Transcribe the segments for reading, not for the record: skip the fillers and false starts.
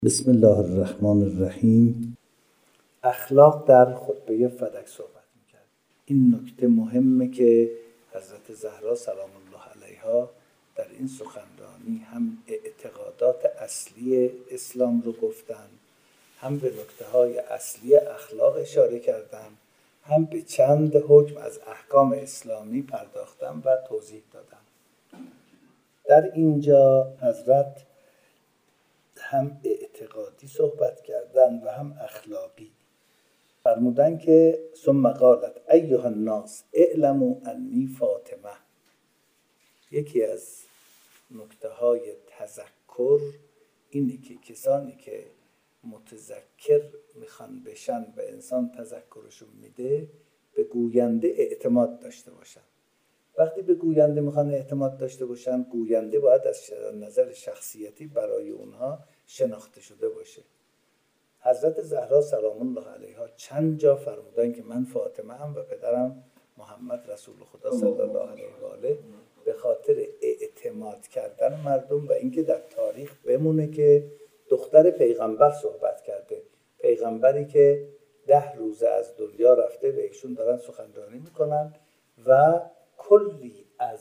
بسم الله الرحمن الرحیم. اخلاق در خطبه فدک صحبت میکرد. این نکته مهمه که حضرت زهرا سلام الله علیها در این سخنرانی هم اعتقادات اصلی اسلام رو گفتن، هم به نکته‌های اصلی اخلاق اشاره کردن، هم به چند حکم از احکام اسلامی پرداختن و توضیح دادن. در اینجا حضرت هم اعتقادی صحبت کردن و هم اخلاقی. فرمودن که ثم قالت ایها الناس اعلموا انی فاطمه. یکی از نکته‌های تذکر اینه که کسانی که متذکر میخوان بشن و انسان تذکرشون میده به گوینده اعتماد داشته باشن. وقتی به گوینده میخوان اعتماد داشته باشن، گوینده باید از نظر شخصیتی برای اونها شناخته شده باشه. حضرت زهرا سلام الله علیها چند جا فرمودن که من فاطمه هم و پدرم محمد رسول خدا صلی الله علیه و آله، به خاطر اعتماد کردن مردم و اینکه در تاریخ بمونه که دختر پیغمبر صحبت کرده، پیغمبری که 10 روزه از دنیا رفته و ایشون دارن سخنرانی میکنن و کلی از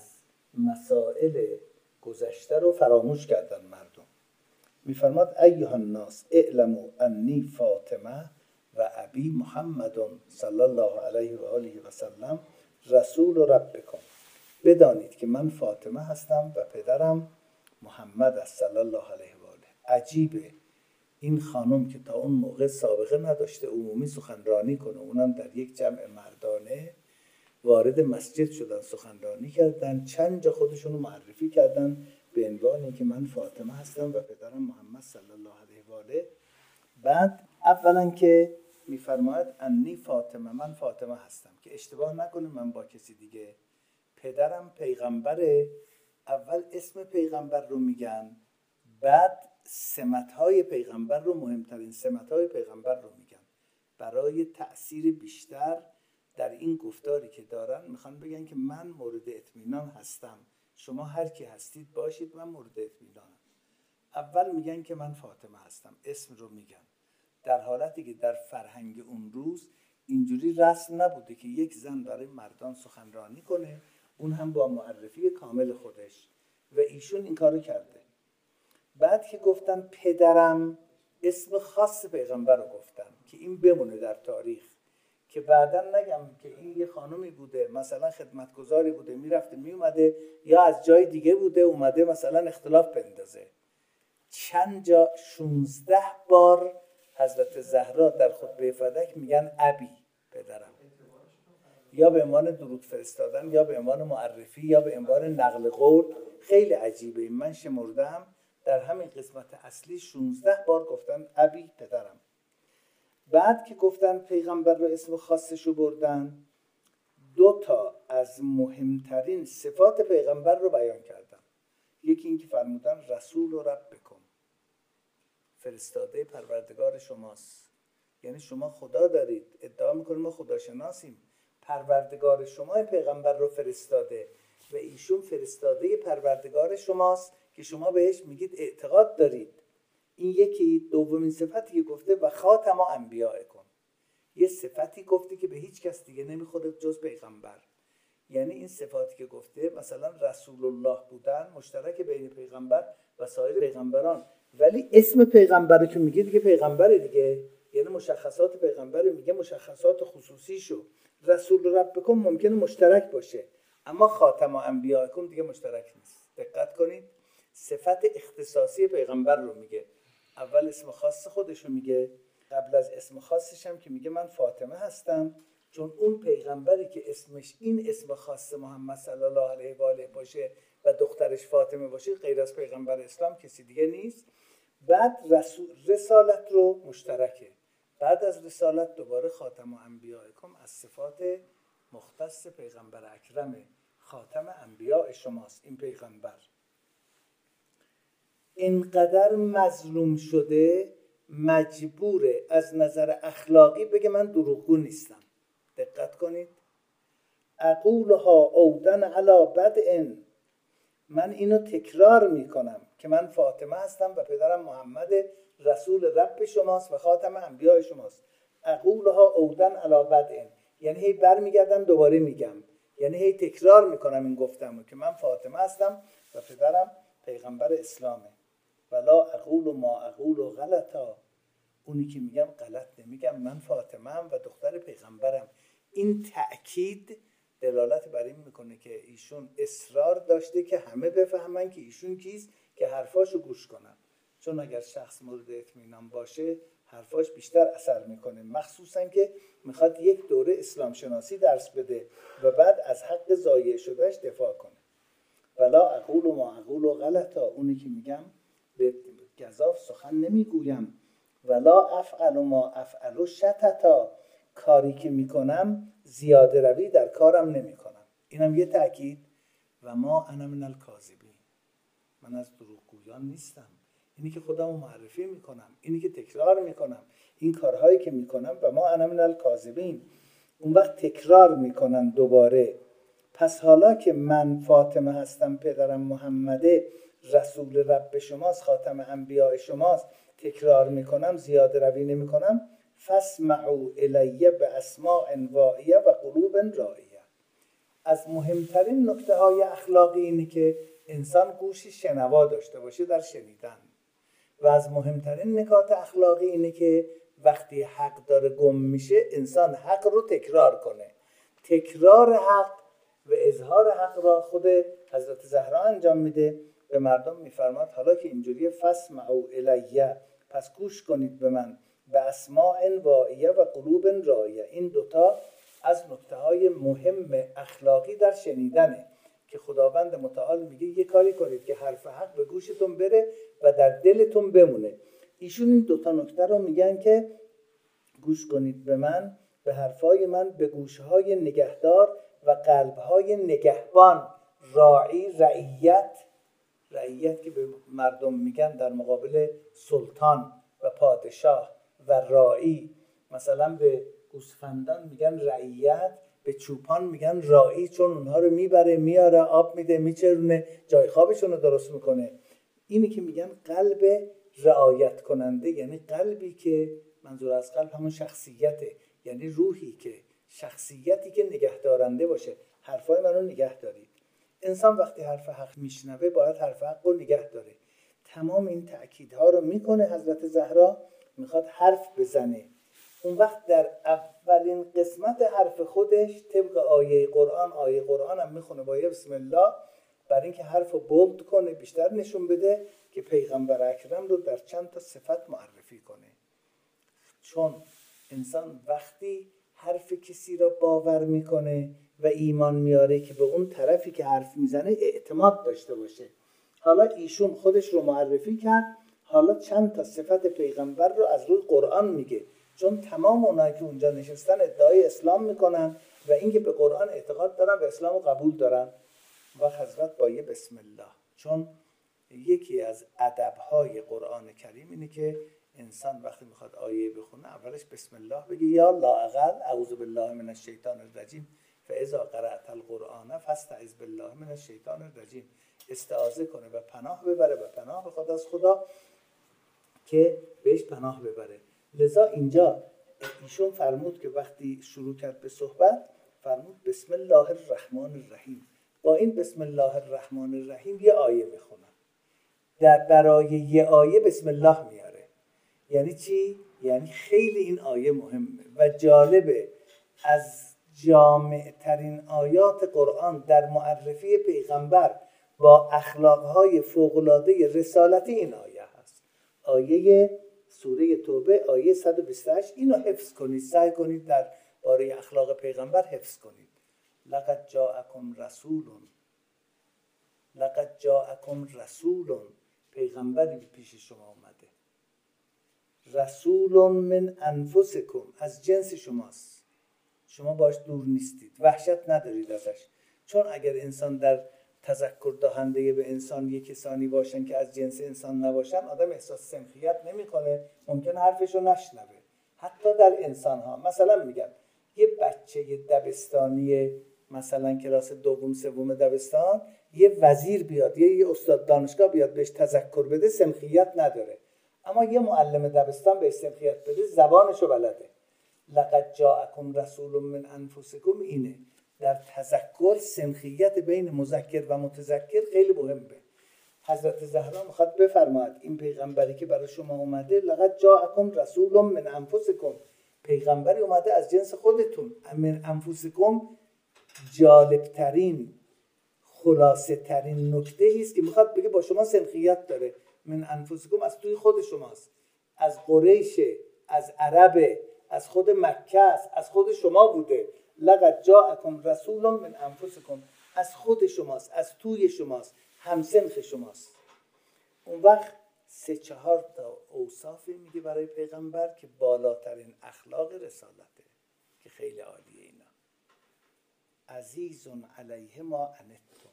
مسائل گذشته رو فراموش کردن مردم. میفرماد ایها الناس اعلموا انی فاطمه و ابی محمد صلی الله علیه و آله و سلم رسول ربکم. بدانید که من فاطمه هستم و پدرم محمد است صلی الله علیه و آله. عجیبه این خانم که تا اون موقع سابقه نداشته عمومی سخنرانی کنه، اونم در یک جمع مردانه، وارد مسجد شدن سخنرانی کردن، چند جا خودشونو معرفی کردن به عنوان که من فاطمه هستم و پدرم محمد صلی الله علیه و آله. بعد اولا که میفرماید انی فاطمه، من فاطمه هستم، که اشتباه نکنه من با کسی دیگه. پدرم پیغمبره، اول اسم پیغمبر رو میگن، بعد سمت‌های پیغمبر رو، مهمترین سمت‌های پیغمبر رو میگن. برای تأثیر بیشتر در این گفتاری که دارن میخوان بگن که من مورد اطمینان هستم، شما هر کی هستید باشید، من مورد اطمینانم. اول میگن که من فاطمه هستم، اسم رو میگن، در حالتی که در فرهنگ اون روز اینجوری رسم نبوده که یک زن برای مردان سخنرانی کنه، اون هم با معرفی کامل خودش، و ایشون این کارو کرده. بعد که گفتن پدرم، اسم خاص پیغمبر رو گفتن که این بمونه در تاریخ، که بعداً نگم که این یه خانومی بوده مثلا خدمتگزاری بوده میرفته میومده، یا از جای دیگه بوده اومده مثلا اختلاف بندازه. چند جا 16 بار حضرت زهرا در خطبه فدک میگن ابی، پدرم، یا به عنوان درود فرستادن، یا به عنوان معرفی، یا به عنوان نقل قول. خیلی عجیبه. من شمردم در همین قسمت اصلی 16 بار گفتن ابی، پدرم. بعد که گفتن پیغمبر رو اسم خاصشو بردن، 2 تا از مهمترین صفات پیغمبر رو بیان کردن. یکی این که فرمودن رسول ربکم، فرستاده پروردگار شماست. یعنی شما خدا دارید، ادعا میکنیم ما خداشناسیم، پروردگار شما این پیغمبر رو فرستاده و ایشون فرستاده پروردگار شماست که شما بهش میگید اعتقاد دارید. این یکی. دومین صفتی که گفته و خاتم انبیاء کن، یه صفتی گفته که به هیچ کس دیگه نمیخوره جز پیغمبر. یعنی این صفاتی که گفته مثلا رسول الله بودن مشترک بین پیغمبر و سایر پیغمبران، ولی اسم پیغمبر رو که میگه دیگه پیغمبر دیگه، یعنی مشخصات پیغمبر رو میگه، مشخصات خصوصیشو. رسول ربکم ممکنه مشترک باشه، اما خاتم انبیاء کن دیگه مشترک نیست. دقت کنید، صفت اختصاصی پیغمبر رو میگه. اول اسم خاص خودش رو میگه، قبل از اسم خاصش هم که میگه من فاطمه هستم، چون اون پیغمبری که اسمش این اسم خاص محمد صلی الله علیه و آله باشه و دخترش فاطمه باشه، غیر از پیغمبر اسلام کسی دیگه نیست. بعد رسالت رو مشترکه. بعد از رسالت دوباره خاتم انبیاء کم از صفات مختص پیغمبر اکرمه، خاتم انبیاء شماست این پیغمبر. اینقدر مظلوم شده مجبوره از نظر اخلاقی بگه من دروغگو نیستم. دقت کنید، اقولها عودن علی بدء، من اینو تکرار میکنم که من فاطمه هستم و پدرم محمده رسول رب شماست و خاتم انبیاء شماست. اقولها عودن علی بدء، یعنی هی برمیگردم دوباره میگم، یعنی هی تکرار میکنم این گفتمو که من فاطمه هستم و پدرم پیغمبر اسلامه. ولا اقول ما اقول غلطا، اونی که میگم غلط نمیگم، من فاطمه ام و دختر پیغمبرم. این تأکید دلالت بر این میکنه که ایشون اصرار داشته که همه بفهمن که ایشون کیست، که حرفاشو گوش کنن. چون اگر شخص مورد اطمینان باشه حرفاش بیشتر اثر میکنه، مخصوصا که میخواد یک دوره اسلام شناسی درس بده و بعد از حق ضایع شدهش دفاع کنه. ولا اقول ما اقول غلطا، اونی که میگم به گزاف سخن نمیگویم. ولا افعل ما افعل شططا، کاری که میکنم زیاده روی در کارم نمیکنم. اینم یه تأکید. و ما انا من الکاذبین، من از دروغگویان نیستم. اینی که خودمو معرفی میکنم، اینی که تکرار میکنم، این کارهایی که میکنم. و ما انا من الکاذبین، اون وقت تکرار میکنن دوباره. پس حالا که من فاطمه هستم، پدرم محمده، رسول رب شماست، خاتم انبیاء شماست، تکرار میکنم، زیاده روی نمیکنم. فاسمعوا الی باسماع واعیه و قلوب رائیه. از مهمترین نکته های اخلاقی اینه که انسان گوشی شنوا داشته باشه در شنیدن. و از مهمترین نکات اخلاقی اینه که وقتی حق داره گم میشه انسان حق رو تکرار کنه. تکرار حق و اظهار حق را خود حضرت زهرا انجام میده، به مردم میفرماد حالا که اینجوریه فاسمعوا الیه، پس گوش کنید به من، به اسماع واعیه و قلوب رائیه. این دوتا از نکته‌های مهم اخلاقی در شنیدنه که خداوند متعال میگه یه کاری کنید که حرف حق به گوشتون بره و در دلتون بمونه. ایشون این دوتا نکته رو میگن که گوش کنید به من، به حرفای من، به گوشهای نگهدار و قلبهای نگهبان. راعی، رعیت که به مردم میگن در مقابل سلطان و پادشاه، و راعی مثلا به گوسفندان میگن رعیت، به چوپان میگن راعی، چون اونها رو میبره میاره، آب میده، میچرونه، جای خوابشون رو درست میکنه. اینی که میگن قلب رعایت کننده، یعنی قلبی که منظور از قلب همون شخصیته، یعنی روحی که شخصیتی که نگهدارنده باشه. حرفای منو نگه دارید. انسان وقتی حرف حق میشنوه باید حرف حق رو نگه داره. تمام این تأکیدها رو میکنه حضرت زهرا، میخواد حرف بزنه. اون وقت در اولین قسمت حرف خودش طبق آیه قرآن هم میخونه با بسم الله، برای اینکه حرف رو بولد کنه، بیشتر نشون بده که پیغمبر اکرم رو در چند تا صفت معرفی کنه. چون انسان وقتی حرف کسی را باور میکنه و ایمان میاره که به اون طرفی که حرف میزنه اعتماد داشته باشه. حالا ایشون خودش رو معرفی کرد، حالا چند تا صفت پیغمبر رو از روی قرآن میگه، چون تمام اونایی که اونجا نشستن ادعای اسلام میکنن و اینکه به قرآن اعتقاد دارن و اسلام رو قبول دارن. و حضرت با یه بسم الله، چون یکی از ادبهای قرآن کریم اینه که انسان وقتی میخواد آیه بخونه اولش بسم الله بگه، یا لااقل اعوذ بالله من الشیطان الرجیم فاذا قرأت القرآن فاستعذ بالله من الشیطان الرجیم. استعاذه کنه و پناه ببره و پناه بخواد از خدا که بهش پناه ببره. لذا اینجا ایشون فرمود که وقتی شروع کرد به صحبت فرمود بسم الله الرحمن الرحیم. با این بسم الله الرحمن الرحیم یه آیه میخونم. برای یه آیه بسم الله میاره. یعنی چی؟ یعنی خیلی این آیه مهمه و جالبه. از جامع ترین آیات قرآن در معرفی پیغمبر با اخلاقهای فوق‌العاده رسالتی این آیه هست. آیه سوره توبه آیه 128. اینو حفظ کنید، سعی کنید در باره اخلاق پیغمبر حفظ کنید. لقد جاءکم رسول، پیغمبری پیش شما اومده. رسول من انفسکم، از جنس شماست، شما باش دور نیستید، وحشت ندارید ازش. چون اگر انسان در تذکر دهنده به انسان یک کسانی باشن که از جنس انسان نباشن، آدم احساس سنخیت نمیکنه، ممکن حرفشو نشنوه. حتی در انسان ها مثلا میگم یه بچه دبستانی مثلا کلاس دوم سوم دبستان، یه وزیر بیاد یه استاد دانشگاه بیاد بهش تذکر بده، سنخیت نداره. اما یه معلم دبستان به سنخیت بده زبانشو بلده. لقد جاءکم رسول من انفسکم اینه. در تذکر سنخیت بین مذکر و متذکر خیلی مهمه. حضرت زهرا میخواد بفرماید این پیغمبری که برای شما اومده، لقد جاءکم رسول من انفسکم، پیغمبری اومده از جنس خودتون. من انفسکم جالبترین خلاصه ترین نکته ایست که میخواد بگه با شما سنخیت داره. من انفسکم از توی خود شماست، از قریش، از عرب، از خود مکه است، از خود شما بوده. لقد جاءکم رسول من انفسکم، از خود شماست، از توی شماست، همسنخ شماست. اون وقت 3-4 تا اوصافی میگه برای پیغمبر که بالاترین اخلاق رسالته، که خیلی عالیه اینا. عزیز علیه ما عنتم،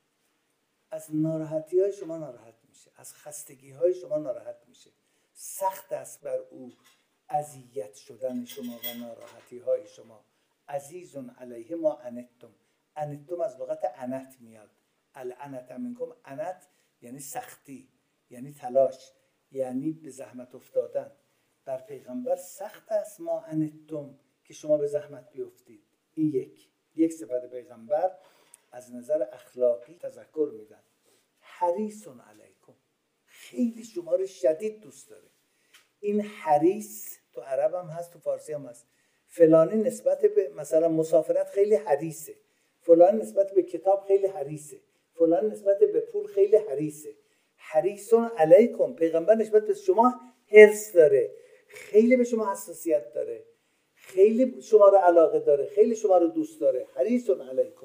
از ناراحتی های شما ناراحت میشه، از خستگی های شما ناراحت میشه. سخت است بر او اذیت شدن شما و ناراحتی های شما. عزیز علیه ما عنتم. عنتم از لغت عنت میاد. العنت منکم، عنت یعنی سختی، یعنی تلاش، یعنی به زحمت افتادن. بر پیغمبر سخت است ما عنتم، که شما به زحمت بیفتید. این یک صفت پیغمبر از نظر اخلاقی تذکر میدن. حریص علیکم، خیلی شما رو شدید دوست داره. این حریص تو عرب هم هست، تو فارسی هم هست. فلانی نسبت به مثلا مسافرت خیلی حریصه، فلان نسبت به کتاب خیلی حریصه، فلان نسبت به پول خیلی حریصه. حریص علیکم، پیغمبر نسبت به شما حرص داره، خیلی به شما حساسیت داره، خیلی شما رو علاقه داره، خیلی شما رو دوست داره. حریص علیکم،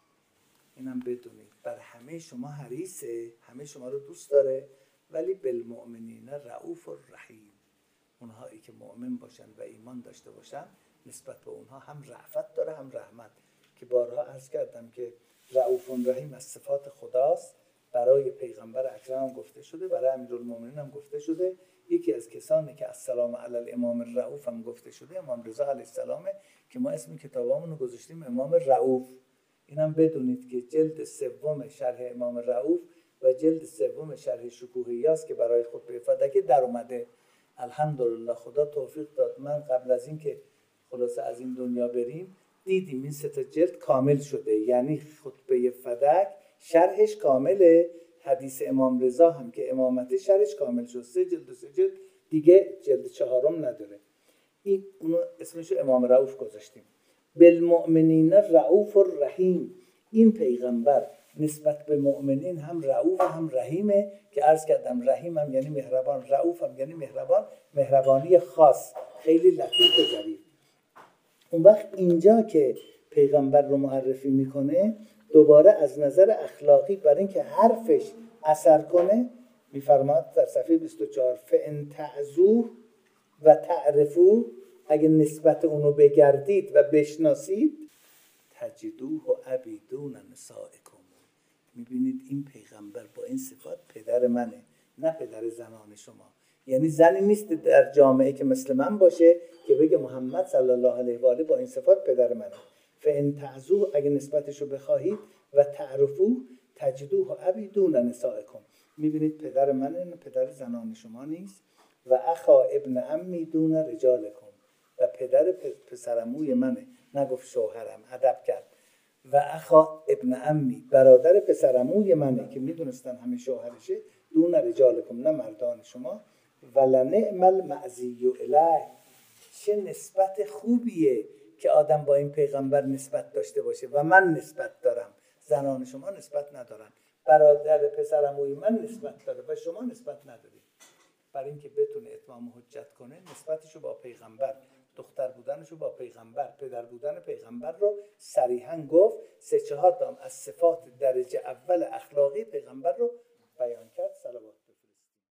اینم بدونید بر همه شما حریصه، همه شما رو دوست داره. ولی بالمؤمنین رؤوف الرحیم، اونهایی که مؤمن باشن و ایمان داشته باشن نسبت به اونها هم رأفت داره هم رحمت. که بارها عرض کردم که رؤوف رحیم از صفات خداست. برای پیغمبر اکرم هم گفته شده، برای امیرالمومنین هم گفته شده. یکی از کسانی که السلام علی الامام الرؤوف هم گفته شده امام رضا علیه السلام، که ما اسم کتابامون رو گذاشتیم امام رؤوف. اینم بدونید که جلد 3 شرح امام رؤوف و جلد 3 شرح شکوهیاست که برای خطبه فدکه در اومده. الحمدلله خدا توفیق داد. من قبل از این که خلاصه از این دنیا بریم دیدیم این 3 جلد کامل شده، یعنی خطبه فدک شرحش کامله، حدیث امام رضا هم که امامت شرحش کامل شد. 3 جلد و 3 جلد دیگه، جلد 4 نداره. این اونو اسمشو امام رؤوف گذاشتیم. بالمؤمنین رؤوف الرحیم، این پیغمبر نسبت به مؤمنین هم رؤوف هم رحیمه. که عرض کردم رحیم هم یعنی مهربان، رؤوف هم یعنی مهربان، مهربانی خاص، خیلی لطیف و ظریف. اون وقت اینجا که پیغمبر رو معرفی میکنه دوباره از نظر اخلاقی برای اینکه حرفش اثر کنه میفرماد در صفحه 24 فان تعذوه و تعرفوه، اگه نسبت اونو بگردید و بشناسید، تجدوه و عبیدون نسائکم. میبینید این پیغمبر با این صفات پدر منه، نه پدر زنان شما. یعنی زنی نیست در جامعه که مثل من باشه که بگه محمد صلی الله علیه و آله با این صفات پدر منه. فان تعذوه، اگه نسبتشو بخواهید، و تعرفوه تجدوه و عبیدون نسائکم. میبینید پدر منه، پدر زنان شما نیست. و اخا ابن عمی دون رجالکم، و پدر پسرعموی منه، نگفت شوهرم، ادب کرد. و اخا ابن عمی، برادر پسرعموی منه که میدونستن همه شوهرشه، دون رجالکم، نه مردان شما. ولنعم المعزی الیه، چه نسبت خوبیه که آدم با این پیغمبر نسبت داشته باشه و من نسبت دارم، زنان شما نسبت ندارن. برادر پسرعموی من نسبت داره و شما نسبت ندارید. برای اینکه بتونه اتمام حجت کنه نسبتشو با پیغمبر، دختر بودنشو با پیغمبر، پدر بودن پیغمبر رو صریحا گفت. 3-4 تا از صفات درجه اول اخلاقی پیغمبر رو بیان کرد. صلوات